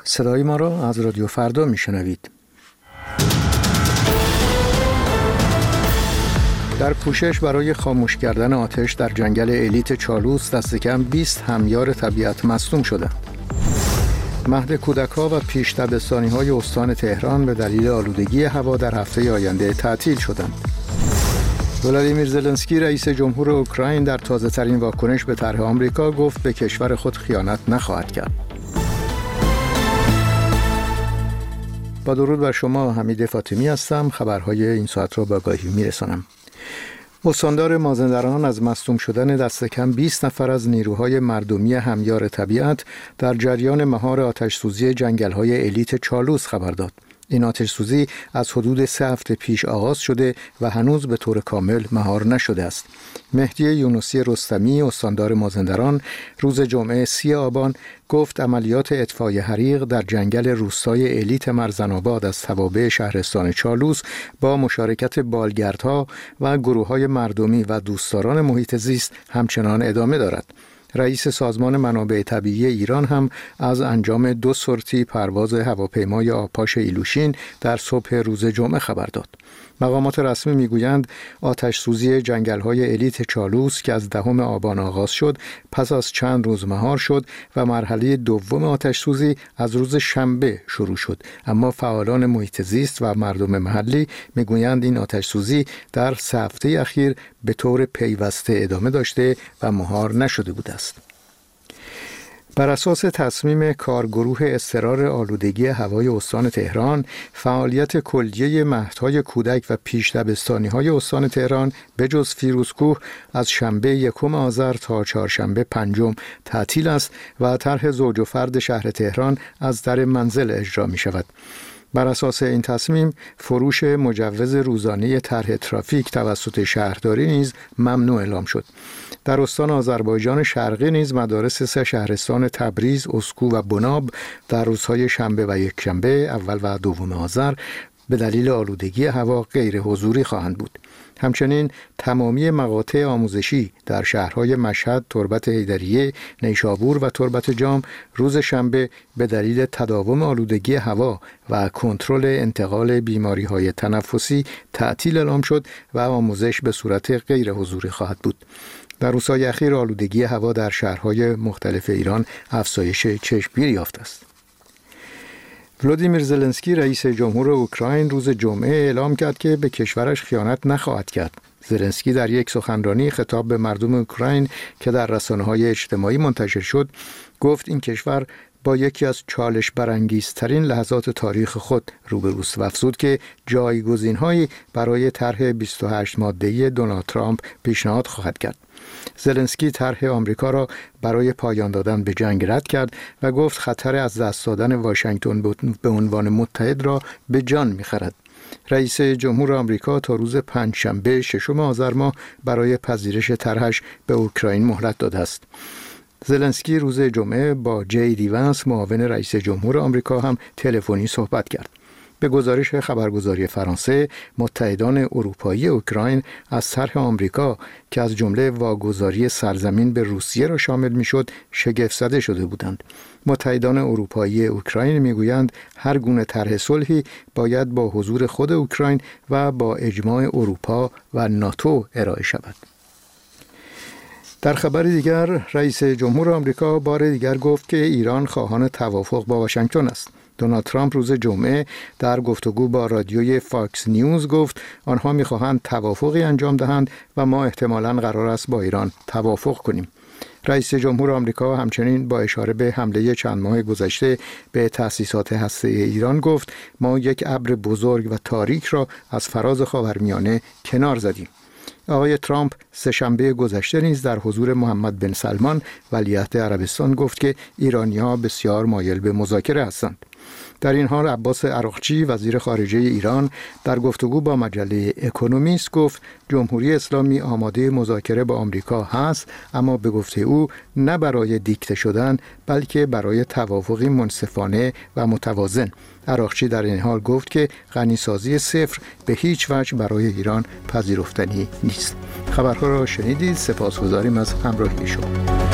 صدای ما را از رادیو فردا میشنوید. در کوشش برای خاموش کردن آتش در جنگل الیت چالوس دست کم 20 همیار طبیعت مصدوم شدند. مهد کودک‌ها و پیش دبستانی‌های استان تهران به دلیل آلودگی هوا در هفته آینده تعطیل شدند. ولادیمیر زلنسکی رئیس جمهور اوکراین در تازه‌ترین واکنش به طرح آمریکا گفت به کشور خود خیانت نخواهد کرد. با درود بر شما، حمید فاطمی هستم. خبرهای این ساعت را به آگاهی میرسانم. استاندار مازندران از مصدوم شدن دست کم 20 نفر از نیروهای مردمی همیار طبیعت در جریان مهار آتش‌سوزی جنگل‌های الیت چالوس خبر داد. این آتش‌سوزی از حدود 3 هفته پیش آغاز شده و هنوز به طور کامل مهار نشده است. مهدی یونسی رستمی، استاندار مازندران، روز جمعه 30 آبان گفت عملیات اطفای حریق در جنگل روستای الیت مرزن‌آباد از توابع شهرستان چالوس با مشارکت بالگردها و گروه‌های مردمی و دوستداران محیط زیست همچنان ادامه دارد. رئیس سازمان منابع طبیعی ایران هم از انجام 2 سورتی پرواز هواپیمای آبپاش ایلوشین در صبح روز جمعه خبر داد. مقامات رسمی میگویند آتش سوزی جنگل‌های الیت چالوس که از 10 آبان آغاز شد پس از چند روز مهار شد و مرحله دوم آتش سوزی از روز شنبه شروع شد، اما فعالان محیط زیست و مردم محلی میگویند این آتش سوزی در 3 هفته اخیر به طور پیوسته ادامه داشته و مهار نشده بوده است. بر اساس تصمیم کارگروه اضطرار آلودگی هوای استان تهران، فعالیت کلیه مهدهای کودک و پیش دبستانی‌های استان تهران به جز فیروزکوه از شنبه 1 آذر تا چهارشنبه 5 تعطیل است و طرح زوج و فرد شهر تهران از در منزل اجرا می شود. بر اساس این تصمیم، فروش مجوز روزانه طرح ترافیک توسط شهرداری نیز ممنوع اعلام شد. در استان آذربایجان شرقی نیز مدارس 3 شهرستان تبریز، اسکو و بناب در روزهای شنبه و یکشنبه اول و دوم آذر به دلیل آلودگی هوا غیر حضوری خواهند بود. همچنین تمامی مقاطع آموزشی در شهرهای مشهد، تربت حیدریه، نیشابور و تربت جام روز شنبه به دلیل تداوم آلودگی هوا و کنترل انتقال بیماری‌های تنفسی تعطیل اعلام شد و آموزش به صورت غیر حضوری خواهد بود. در روزهای اخیر آلودگی هوا در شهرهای مختلف ایران افزایش چشمگیری یافته است. ولادیمیر زلنسکی رئیس جمهور اوکراین روز جمعه اعلام کرد که به کشورش خیانت نخواهد کرد. زلنسکی در یک سخنرانی خطاب به مردم اوکراین که در رسانه‌های اجتماعی منتشر شد، گفت این کشور با یکی از چالش برانگیزترین لحظات تاریخ خود روبروست و افزود که جایگزین‌هایی برای طرح 28 ماده‌ای دونالد ترامپ پیشنهاد خواهد کرد. زلنسکی طرح آمریکا را برای پایان دادن به جنگ رد کرد و گفت خطر از دست دادن واشنگتن به عنوان متحد را به جان می‌خرد. رئیس جمهور آمریکا تا روز پنجشنبه 6 آذر ماه برای پذیرش طرحش به اوکراین مهلت داده است. زلنسکی روز جمعه با جی دی وانس معاون رئیس جمهور آمریکا هم تلفنی صحبت کرد. به گزارش خبرگزاری فرانسه، متحدان اروپایی اوکراین از طرح آمریکا که از جمله واگذاری سرزمین به روسیه را شامل میشد شگفت زده شده بودند. متحدان اروپایی اوکراین میگویند هر گونه طرح صلحی باید با حضور خود اوکراین و با اجماع اروپا و ناتو ارائه شود. در خبر دیگر، رئیس جمهور آمریکا بار دیگر گفت که ایران خواهان توافق با واشنگتن است. دونالد ترامپ روز جمعه در گفتگو با رادیوی فاکس نیوز گفت آنها می‌خواهند توافقی انجام دهند و ما احتمالاً قرار است با ایران توافق کنیم. رئیس جمهور آمریکا همچنین با اشاره به حمله چند ماه گذشته به تأسیسات هسته‌ای ایران گفت ما یک ابر بزرگ و تاریک را از فراز خاورمیانه کنار زدیم. آقای ترامپ سه‌شنبه گذشته نیز در حضور محمد بن سلمان ولیعهد عربستان گفت که ایرانی‌ها بسیار مایل به مذاکره هستند. در این حال عباس عراقچی وزیر خارجه ایران در گفتگو با مجله اکونومیست گفت جمهوری اسلامی آماده مذاکره با آمریکا هست، اما به گفته او نه برای دیکته شدن بلکه برای توافقی منصفانه و متوازن. عراقچی در این حال گفت که غنیسازی صفر به هیچ وجه برای ایران پذیرفتنی نیست. خبرها را شنیدید. سپاسگزاریم از همراهی شما.